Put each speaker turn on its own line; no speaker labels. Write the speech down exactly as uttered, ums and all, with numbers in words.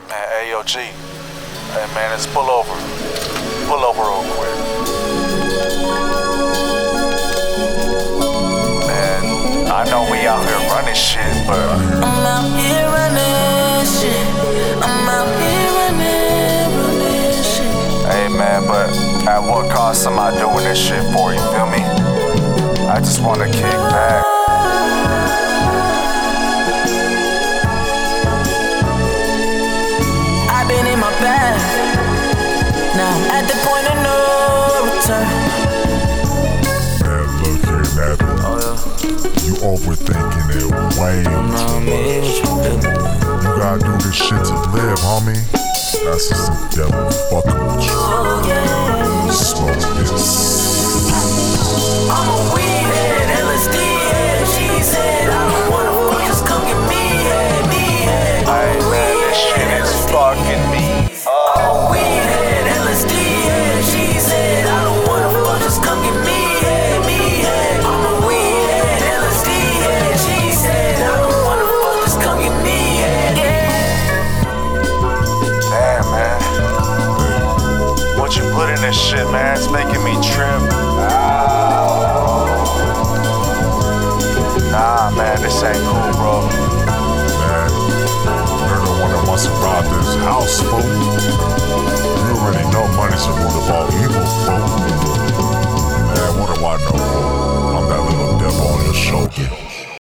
Man, A O G. Hey man, let's pull over. Pull over real quick. Man, I know we out here running shit, but
I'm out here running shit. I'm out here running, running shit.
hey man, but at what cost am I doing this shit for, you feel me? I just wanna kick back.
I've been in my bag. Now I'm at the point of no return.
Man, look here, Nathan.
Oh yeah.
You overthinking it way too much. You gotta do this shit to live, homie. That's just the devil fucking with you.
Oh yeah.
Smoke this.
I'm a weed head, L S D head. She said I don't wanna fuck, just come get me head, me head.
Hey man, this shit is fucking me up.
I'm a weed head, L S D head. She said I don't wanna fuck, just come get me head, me head. I'm a weed head, L S D head. She said I don't wanna fuck, just come get me head.
Damn man, what you put in this shit, man? It's making me trip. Nah man, this ain't cool, bro.
Man, you're the one that wants to rob this house, fool. You already know money's the root of all evil, fool. Man, what do I know, fool? I'm that little devil on your shoulder.